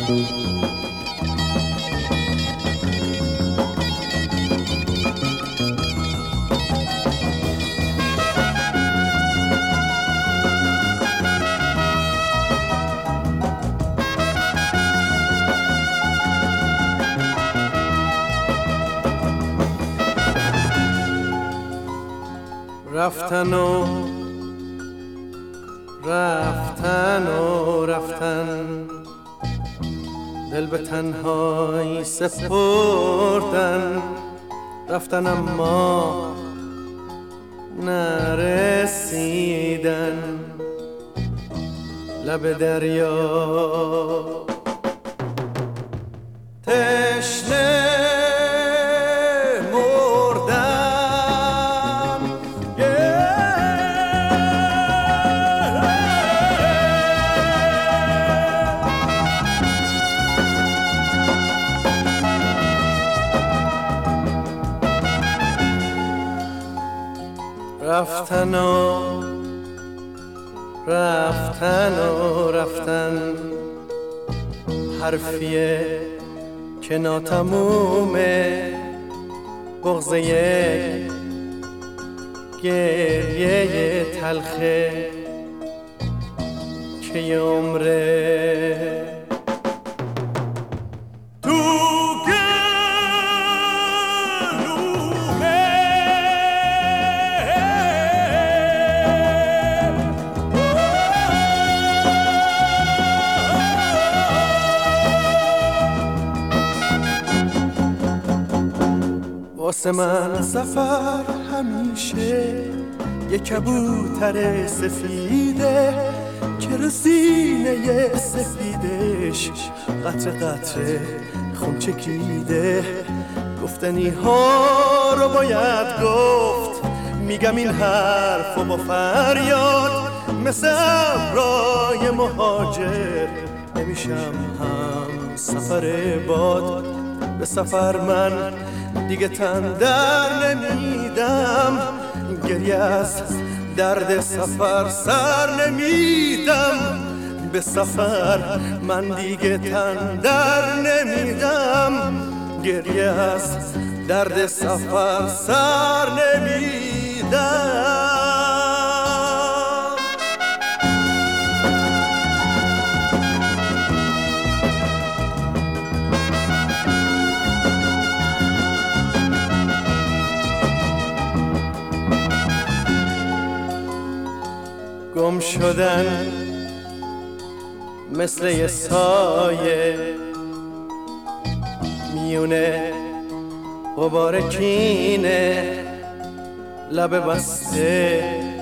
رفتن و رفتن و رفتن، دل به تنهایی سپردن. رفتن اما نرسیدن، لب دریا تشنه رفتن و رفتن و رفتن، حرفیه که ناتمومه، بغض یک گریه تلخه که یه عمره واسه من سفر همیشه یه کبوتر سفیده که رو سینه سفیدش قطره قطره خون چکیده. گفتنی ها رو باید گفت، میگم این حرف و با فریاد، مثل ابرای مهاجر نمیشم هم سفر باد. به سفر من دیگه تن در نمیدم، گریه از درد سفر سر نمیدم. به سفر من دیگه تن در نمیدم، گریه از درد سفر سر نمیدم. گم شدن مثل یه سایه میونه غبار کینه، لب بسته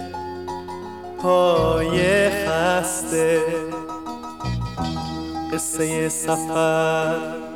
پای خسته، قصه سفر